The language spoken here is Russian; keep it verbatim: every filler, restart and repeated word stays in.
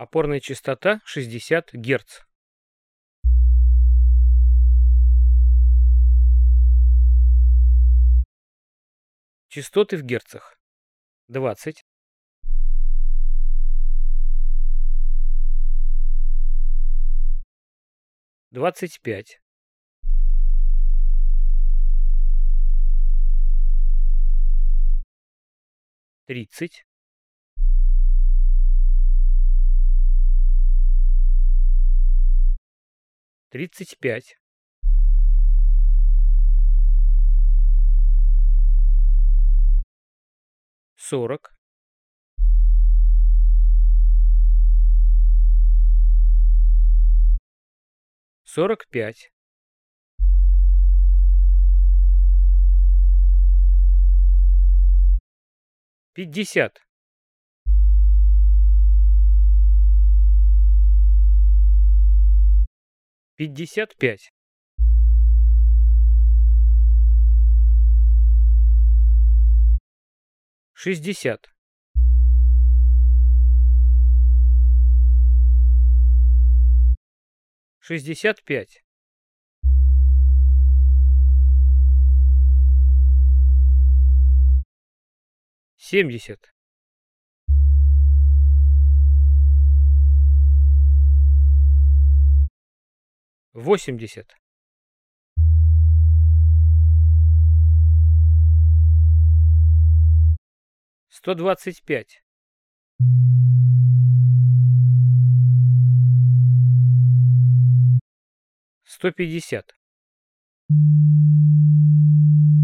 Опорная частота шестьдесят Гц. Частоты в герцах. двадцать, двадцать пять, тридцать, тридцать пять, сорок, сорок пять, пятьдесят, пятьдесят пять, шестьдесят, шестьдесят пять, семьдесят, восемьдесят, сто двадцать пять, сто пятьдесят,